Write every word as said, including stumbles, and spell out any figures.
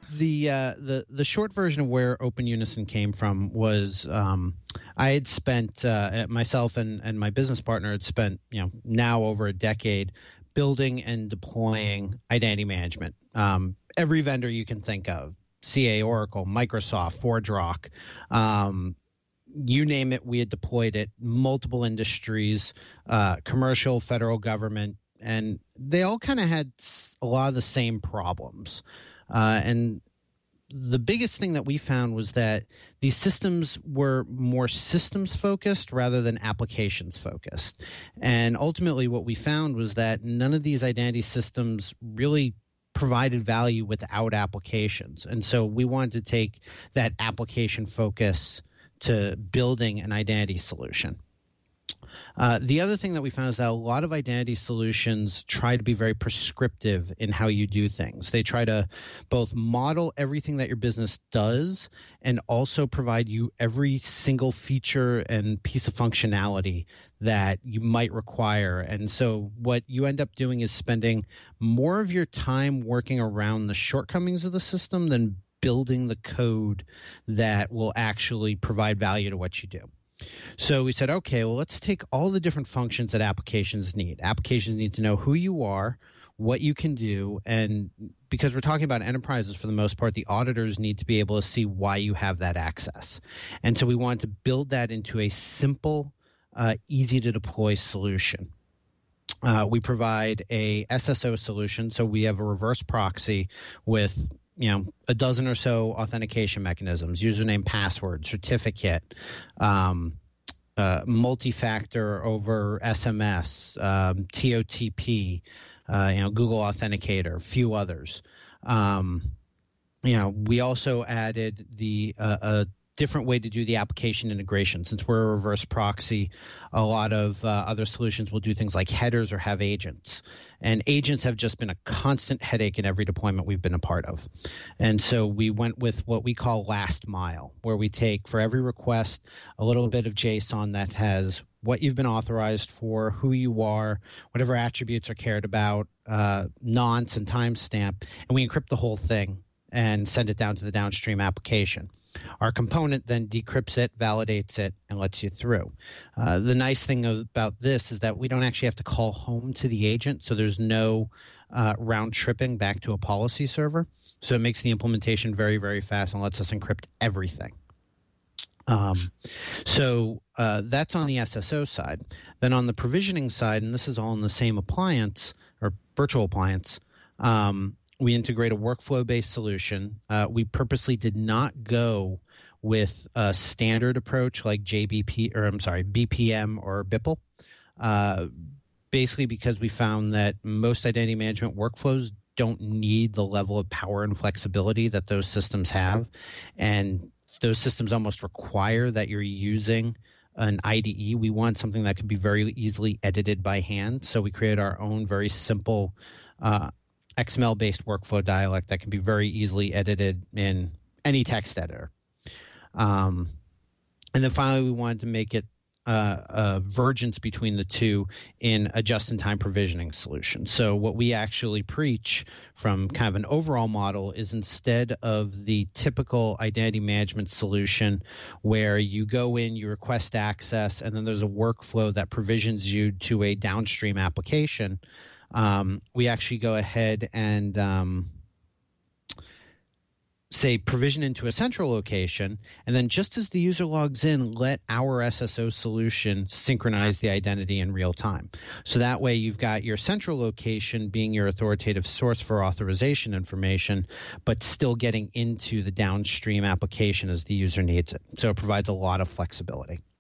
the uh, the the short version of where Open Unison came from was um, I had spent uh, myself and and my business partner had spent you know now over a decade building and deploying identity management. Um, every vendor you can think of, C A, Oracle, Microsoft, ForgeRock, um, you name it, we had deployed it. Multiple industries, uh, commercial, federal government, and they all kind of had a lot of the same problems. Uh, and the biggest thing that we found was that these systems were more systems focused rather than applications focused. And ultimately what we found was that none of these identity systems really provided value without applications. And so we wanted to take that application focus to building an identity solution. Uh, the other thing that we found is that a lot of identity solutions try to be very prescriptive in how you do things. They try to both model everything that your business does and also provide you every single feature and piece of functionality that you might require. And so what you end up doing is spending more of your time working around the shortcomings of the system than building the code that will actually provide value to what you do. So we said, okay, well, let's take all the different functions that applications need. Applications need to know who you are, what you can do, and because we're talking about enterprises for the most part, the auditors need to be able to see why you have that access. And so we wanted to build that into a simple, uh, easy to deploy solution. Uh, we provide a S S O solution, so we have a reverse proxy with you know, a dozen or so authentication mechanisms, username, password, certificate, um, uh, multi-factor over S M S, um, T O T P, uh, you know, Google Authenticator, a few others. Um, you know, we also added the uh, a different way to do the application integration. Since we're a reverse proxy, a lot of uh, other solutions will do things like headers or have agents. And agents have just been a constant headache in every deployment we've been a part of. And so we went with what we call last mile, where we take for every request a little bit of JSON that has what you've been authorized for, who you are, whatever attributes are cared about, uh, nonce and timestamp, and we encrypt the whole thing and send it down to the downstream application. Our component then decrypts it, validates it, and lets you through. Uh, the nice thing about this is that we don't actually have to call home to the agent, so there's no uh, round tripping back to a policy server. So it makes the implementation very, very fast and lets us encrypt everything. Um, so uh, that's on the S S O side. Then on the provisioning side, and this is all in the same appliance or virtual appliance, um, we integrate a workflow-based solution. Uh, we purposely did not go with a standard approach like J B P or I'm sorry, B P M or B I P L, uh, basically because we found that most identity management workflows don't need the level of power and flexibility that those systems have, and those systems almost require that you're using an I D E. We want something that can be very easily edited by hand, so we created our own very simple uh, X M L-based workflow dialect that can be very easily edited in any text editor. Um, and then finally, we wanted to make it uh, a vergence between the two in a just-in-time provisioning solution. So what we actually preach from kind of an overall model is instead of the typical identity management solution where you go in, you request access, and then there's a workflow that provisions you to a downstream application, Um, we actually go ahead and um, say provision into a central location, and then just as the user logs in, let our S S O solution synchronize the identity in real time. So that way you've got your central location being your authoritative source for authorization information, but still getting into the downstream application as the user needs it. So it provides a lot of flexibility.